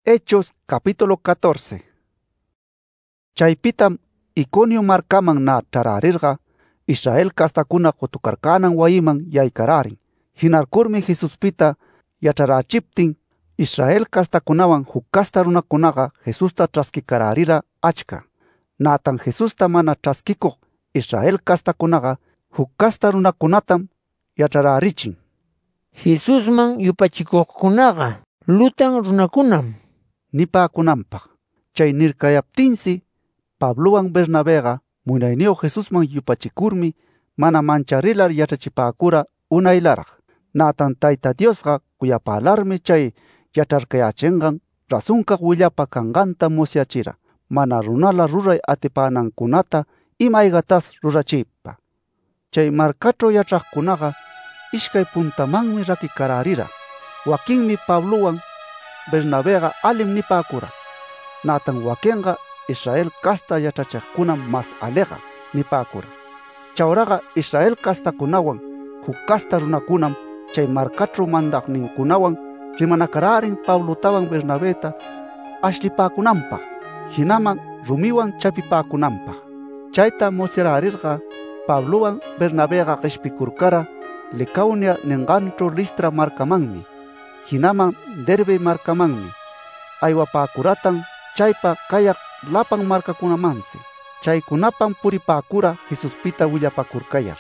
Hechos capítulo 14. Chaypitam Iconio markaman na chararirqa Israel kastakuna qutukarkanan wayiman yaykararin. Hinarkurmi Jesuspita yacharachiptin Israel kastakunawan huk kasta runakunaqa Jesusta traskikararira achka. Natan Jesusta mana traskikuq Israel kastakunaqa huk kasta runakunatam yachararichin. Jesusman yupachikuqkunaqa lutan runakunam nipakunanpaq. Chay nirkayaptinsi Pablowan Bernabéqa munayniyuq Jesusman yupachikurmi mana mancharilar yachachipaakura unaylaraq. Natan Tayta Diosqa kuyapalarmi chay yacharkayachinqan rasunkaq willapa kanqanta musyachira, mana runala ruray atipanankunata imaygatas rurachipa. Chay markacho yachaqkunaqa ishkay puntamanmi rakikararira. Wakinmi Pablowan Bernabéqa alim nipaakura. Natan wakinqa Israel kasta yachachiqkuna mas aleqa nipaakura. Chawraqa Israel kastakunawan huk kasta runakunam chay markacho mandaqninkunawan rimanakararin Pablotawan Bernabéta ashlipaakunanpaq, hinaman rumiwan chapipaakunanpaq. Chayta musyararirqa Pablowan Bernabéqa qishpikurkara Licaonia ninqancho Listra markamanmi, hinaman Derbe markamanmi. Aywapaakuratan chaypa kayaq lapan markakunamansi. Chaykunapan puripaakura Jesuspita willapakurkayar.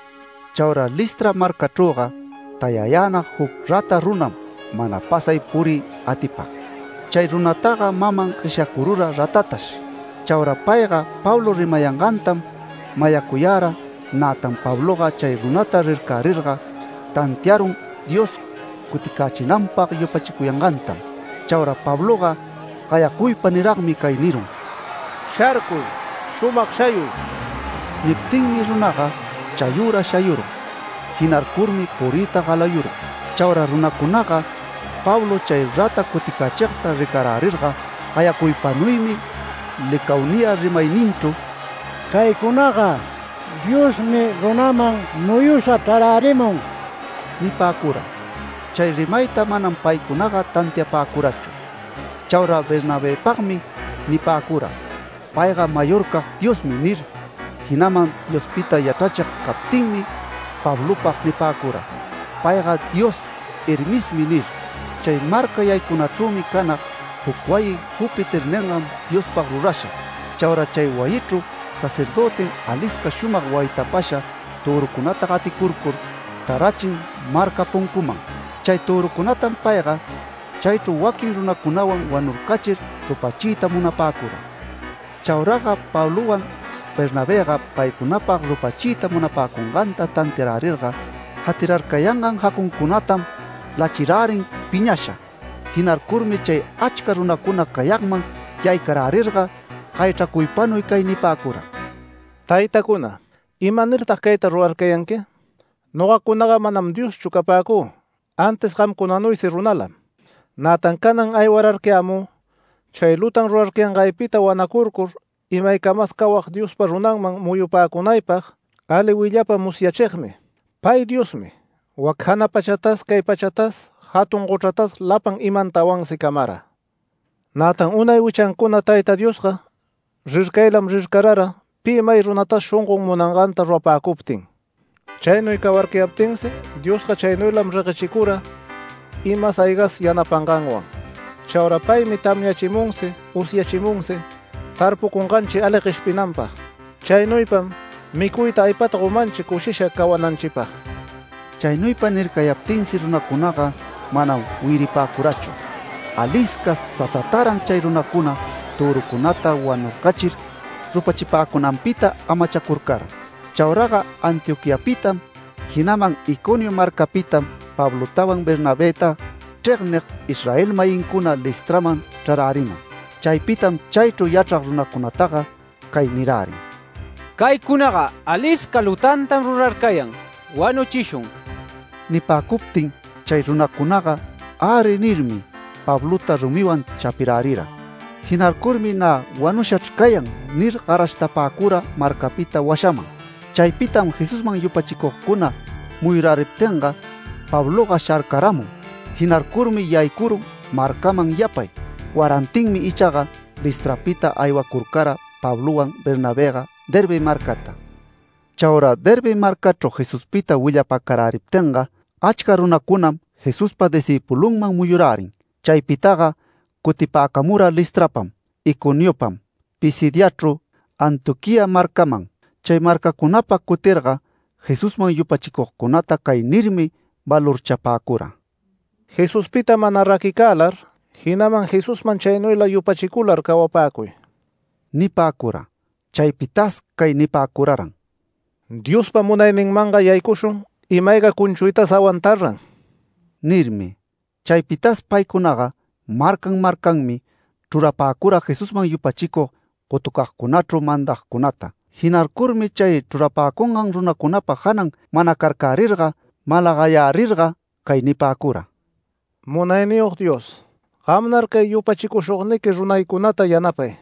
Chawra Listra markachuqa tayayana huk rata runam mana pasay puri atipa. Chay runataqa maman qishakurura ratatash. Chawra payqa Pablo rimayanqantam mayakuyara. Natan Pabloqa chay runata rirkarirqa tantiarun Dios kutikachinanpaq yupachikuyanqantam. Chawra Pabloqa qayakuypa niraqmi kay nirun: "Sharkuy, shumaq shayuy." Niptinmi runaqa chayura shayurun. Hinarkurmi purita qalayurun. Chawra runakunaqa Pablo chay rata kutikachiqta rikararirqa qayakuypanuymi Licaonia rimayninchu: "Kaykunaqa Diosmi runaman nuyusha tararimun" nipaakura. Chay rimayta manam paykunaqa tantiapaakurachu. Chawra Bernabépaqmi nipaakura: payqa mayorkaq Diosmi nir. Hinaman Diospita yachachiq kaptinmi Pablopaq nipaakura: payqa Dios Hermismi nir. Chay marka yaykunachumi kanaq huk wayi Júpiter ninqan Diospaq rurasha. Chawra chay wayichu sacerdote alisca shumaq waytapasha turukunata qatikurkur tarachin marka punkuman. Chay turukunatam payqa chaychu wakin runakunawan wanurkachir rupachiyta munapaakura. Chawraqa Pablowan Bernabéqa paykunapaq rupachiyta munapaakunqanta tantiararirqa hatirarkayanqan hakunkunatam lachirarin piñasha. Hinarkurmi chay achka runakuna kayaqman yaykararirqa qaychakuypanuy kay nipaakura: "Taytakuna, ¿imanirtaq kayta rurarkayanki? Nuqakunaqa manam Dioschu kapaakú, antes qamkunanuysi runalam. Natan kanan aywararkayamú chay lutan rurarkayanqaypita wanakurkur imaykamas kawaq Diospa runanman muyupaakunaypaq ali willapa musyachiqmi. Pay Diosmi, wak hana pachatas kay pachatas hatun quchatas lapan imantawansi kamara. Natan unay wichankuna Tayta Diosqa rirkaylam rirkarara pi may runatas shunqun munanqanta rupaakuptin. Chaynuy kawarkayaptinsi Diosqa chaynuylam riqichikura imas aygas yanapanqanwan. Chawra paymi tamyachimunsi, usyachimunsi tarpukunqanchi ali qishpinanpaq. Chaynuypam mikuyta aypata qumanchi kushisha kawananchipaq." Chaynuypa nirkayaptinsi runakunaqa manam wiripaakurachu. Alisca sasataran chay runakuna turukunata wanurkachir rupachipaakunanpita amachakurkara. Chawraqa Antioquiapitam hinaman Iconio markapitam Pablotawan Bernabéta ch'iqniq Israel mayinkuna Listraman charaariman. Chaypitam chaychu yachaq runakunataqa kay nirarin: "Kaykunaqa alisca lutantam rurarkayan, wanuchishun" nipaakuptin chay runakunaqa ari nirmi Pablota rumiwan chapirarira. Hinarkurmi na wanushach kayan nir qarashtapaakura markapita washaman. Chaypitam Jesusman yupachikuqkuna muyrariptinqa Pabloqa sharkaramun. Hinarkurmi yaykurun markaman yapay. Warantinmi ichaga Listrapita aywakurkara Pablowan Bernabega Derbe markata. Chawra Derbe markacho Jesuspita willapakarariptinga achka runakunam Jesuspa discipulunman muyurarin. Chaypitaga kutipakamura Listrapam, Iconiopam, Pisidiatro, Antioquia markaman. Chay markakunapa kutirga Jesusman yupachikuqkunata kay nirmi valorchapakura. Jesuspita mana rakikalar, hinaman Jesusman chaynuyla yupachikular kawapakuy. Nipakura, chaypitas kay nipakuraran. Diospa munayninmanga yaykushun, imayga kunchuytas awantarran. Nirmi, chaypitas paykunaga markanmi churapakura Jesusman yupachikuq qutukaqkunachru mandaqkunata. Hinarkurmi chay churapakungan runakunapa hanan mana karkarirqa malagayarirqa kay nipakura. Munayniyuq Dios, qamnar kay yupachikushuqniki runaykunata yanapay.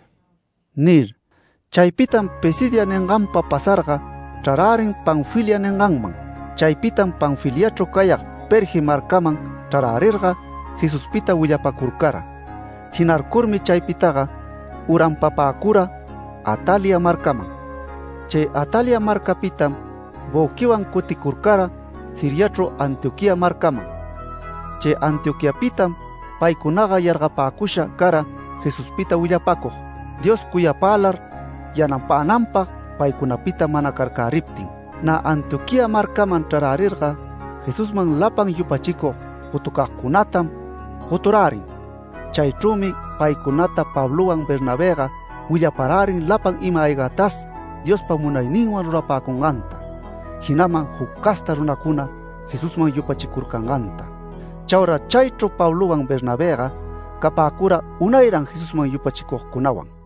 Nir, chaypitan Pisidia ninganpa pasarqa chararin Panfilia ninganman. Chaypitan Panfiliachu kayaq Perge markaman chararirqa Jesuspita willapakurkara. Hinarkurmi chaypitaqa urampapakura Atalia markaman. Chay Atalia markapitam Boquiwan kutikurkara Siriacho Antioquia markaman. Chay Antioquiapitam paykunaga yarqapakusha kara Jesuspita willapakuq. Dios kuyapalar yanapanampaq paykunapita mana karkariptin. Na Antioquia markaman chararirqa Jesusman lapan yupachikuq qutukaqkunatam quturarin. Chaychumi paykunata Pablowan Bernabega willapararin lapan ima aygatas Diospa munayninwan rurapakunqanta. Hinaman hukasta runakuna Jesusman yupachikurkanqanta. Chawra chaychu Pablowan Bernabega kapakura unayran Jesusman yupachikuqkunawan.